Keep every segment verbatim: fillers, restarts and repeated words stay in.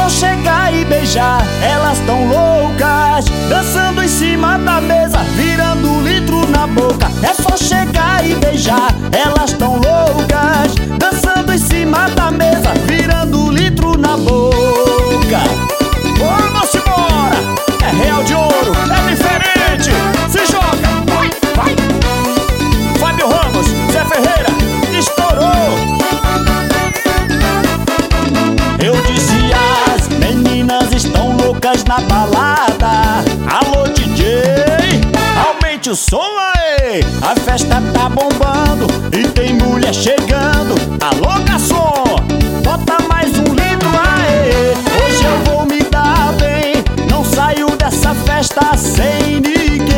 só chegar e beijar, elas tão loucas, dançando em cima da mesa, virando litro na boca. É só chegar e beijar, elas tão loucas, dançando em cima da mesa, virando litro na boca. Vamos embora! É real de ouro, é diferente! Se joga! Vai, vai! Fábio Ramos, Zé Ferreira, estourou! Eu dizia, as meninas estão loucas na balada. Alô D J, aumente o som aí, a festa tá bombando e tem mulher chegando. Alô garçom, bota mais um litro aí. Hoje eu vou me dar bem, não saio dessa festa sem ninguém.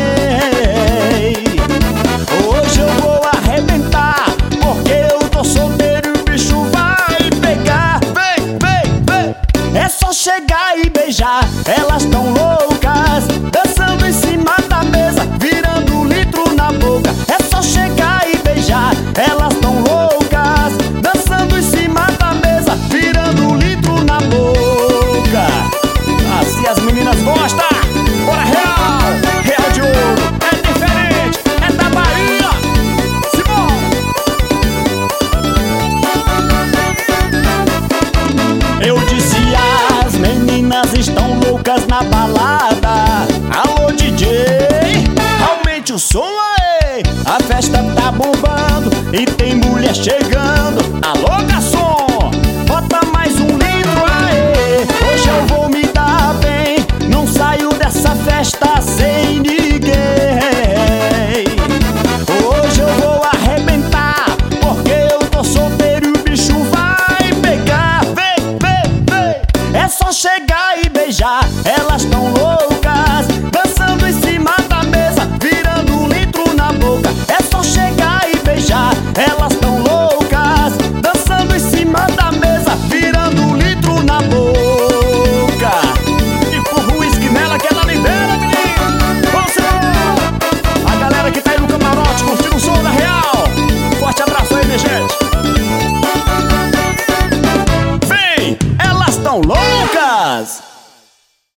Hoje eu vou arrebentar, porque eu tô solteiro e o bicho vai pegar. Vem, vem, vem. É só chegar e beijar, elas tão loucas, dançando em cima da mesa, virando litro na boca. É só chegar e beijar, elas tão loucas, dançando em cima da mesa, virando litro na boca. Assim as meninas gostam. Bora real, real de ouro, é diferente, é da Bahia. Simbora! Eu dizia, as meninas estão loucas na balada. Alô D J, aumente o som aí, a festa tá bombando e tem mulher chegando. Alô